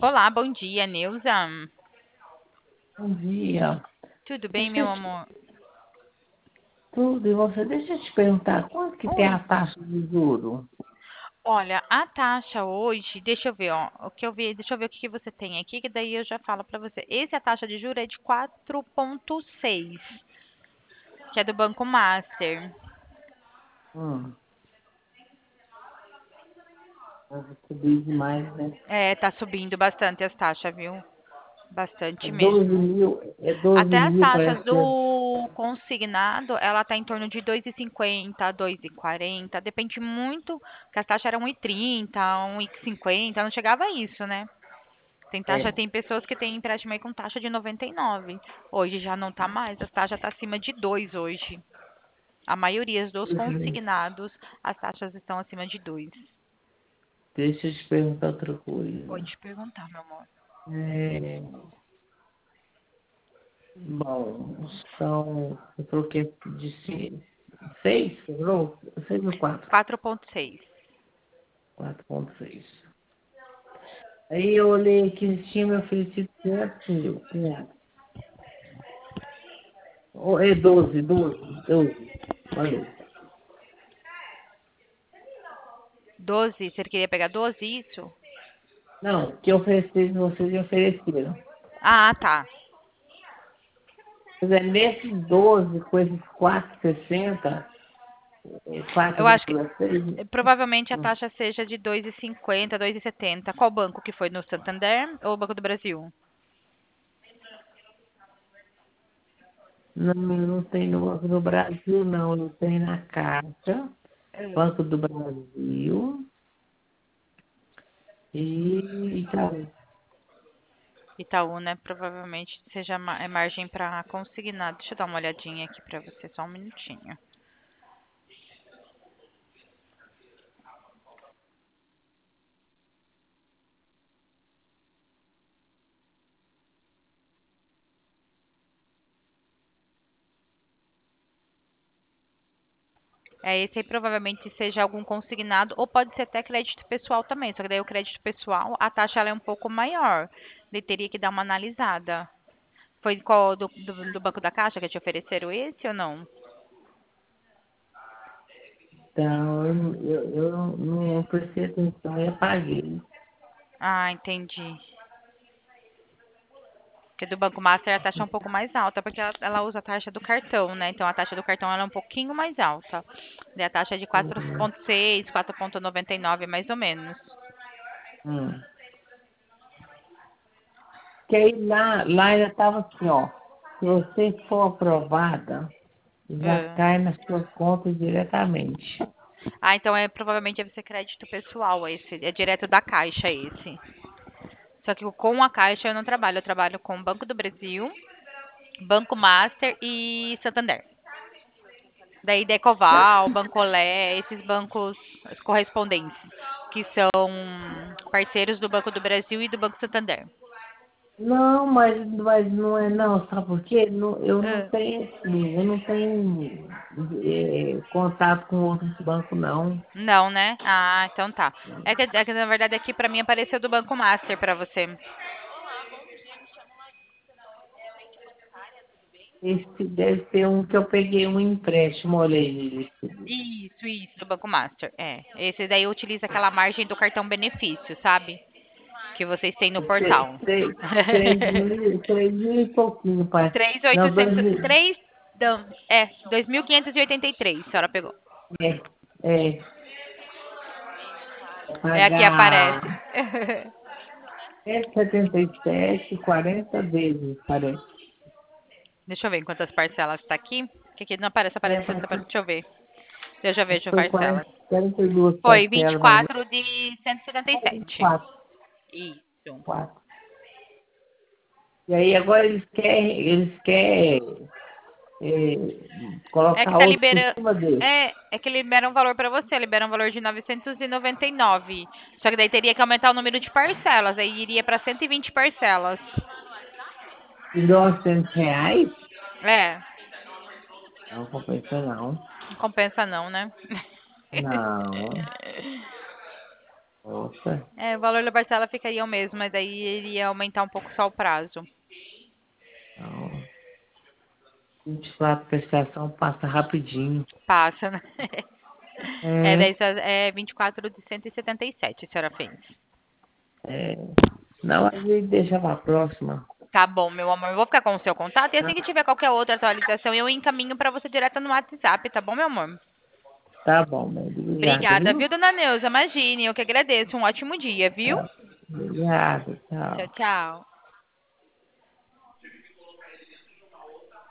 Olá, bom dia, Neuza. Bom dia. Tudo bem, Deixa meu eu te, amor? tudo, e você, deixa eu te perguntar, quanto que tem Oi. a taxa de juro? Olha, a taxa hoje, deixa eu ver, ó, o que eu vi, deixa eu ver o que que você tem aqui, que daí eu já falo pra você. Esse a taxa de juros é de 4,6, que é do Banco Master. Hum, vai subir demais, né? É, tá subindo bastante as taxas, viu? É Bastante 12 mesmo. mil, é 12 Até as mil, taxas parece que do consignado, ela tá em torno de 2,50, 2,40, depende muito, que as taxas eram 1,30, 1,50, não chegava a isso, né? Tem taxa, é. tem pessoas que têm empréstimo aí com taxa de 99. Hoje já não tá mais, as taxas tá acima de 2 hoje. A maioria dos consignados, as taxas estão acima de 2. Deixa eu te perguntar outra coisa. Pode perguntar, meu amor. É, bom, você falou que é de 6, você falou? 6 ou 4? 4,6. 4,6. Aí eu olhei que eles tinham me oferecido 500 mil, 500. É 12. Falei. 12, você queria pegar 12, isso? Não, que ofereceram, vocês me ofereceram. Ah, tá. Mas é nesse 12 com esses 4,60, Eu acho que 4,6. provavelmente a taxa seja de 2,50, 2,70. Qual banco que foi? No Santander ou Banco do Brasil? Não, não tem no Banco do Brasil, não. Não tem na Caixa, Banco do Brasil e Itaú. Itaú, né? Provavelmente seja é margem para consignado. Deixa eu dar uma olhadinha aqui para você, só um minutinho. É, esse aí provavelmente seja algum consignado ou pode ser até crédito pessoal também. Só que daí o crédito pessoal, a taxa ela é um pouco maior. Daí teria que dar uma analisada. Foi qual do Banco da Caixa que te ofereceram esse ou não? Então, eu não prestei atenção e apaguei. Ah, entendi. Porque do Banco Master a taxa é um pouco mais alta, porque ela usa a taxa do cartão, né? Então a taxa do cartão ela é um pouquinho mais alta. Daí a taxa é de Hum, 4,6, 4,99 mais ou menos. hum. Que aí lá ainda estava assim, ó. Se você for aprovada, já É. cai na sua conta diretamente. Ah, então é provavelmente deve ser crédito pessoal esse, é direto da Caixa esse. Só que com a Caixa eu não trabalho, eu trabalho com o Banco do Brasil, Banco Master e Santander. Daí Decoval, Bancolé, esses bancos correspondentes, que são parceiros do Banco do Brasil e do Banco Santander. Não, mas não é não, sabe por quê? Eu não Ah, tenho, assim, eu não tenho contato com outros bancos, não. não, né? Ah, então tá. É que na verdade aqui pra mim apareceu do Banco Master pra você. Esse deve ser um que eu peguei um empréstimo, olhei nele. Isso, do Banco Master. É. Esse daí utiliza aquela margem do cartão benefício, sabe? Que vocês têm no portal. 3 mil e pouquinho, pai. Não, 3.800, 3, não, 2.583, a senhora pegou. é, é, É aqui aparece. pagar 177, 40 vezes, parece. Deixa eu ver em quantas parcelas tá aqui. Que aqui não aparece, É, aparece. Deixa eu ver. Eu já acho que vejo foi parcelas. 42 Foi parcelas, mais ou 24 de 177. menos. Isso. 4. E aí agora eles querem É que colocar tá outro por liberando. cima dele. É que libera um valor pra você, libera um valor de 999. Só que daí teria que aumentar o número de parcelas, aí iria pra 120 parcelas. E R$ 900? É, Não compensa não. não compensa não, né? Não. Nossa, É, o valor da parcela ficaria o mesmo, mas daí ele ia aumentar um pouco só o prazo. não. 24 prestação passa rapidinho. Passa, né? É, É, daí é 24 de 177 a senhora fez. é. Não, a gente deixa pra próxima. Tá bom, meu amor. Eu vou ficar com o seu contato e assim que Tá, tiver qualquer outra atualização, eu encaminho pra você direto no WhatsApp, tá bom, meu amor? tá bom, Mary. Obrigada, Obrigada, viu? viu, dona Neuza? Imagine, eu que agradeço. Um ótimo dia, viu? Tá. Obrigada, Tchau, tchau. tchau.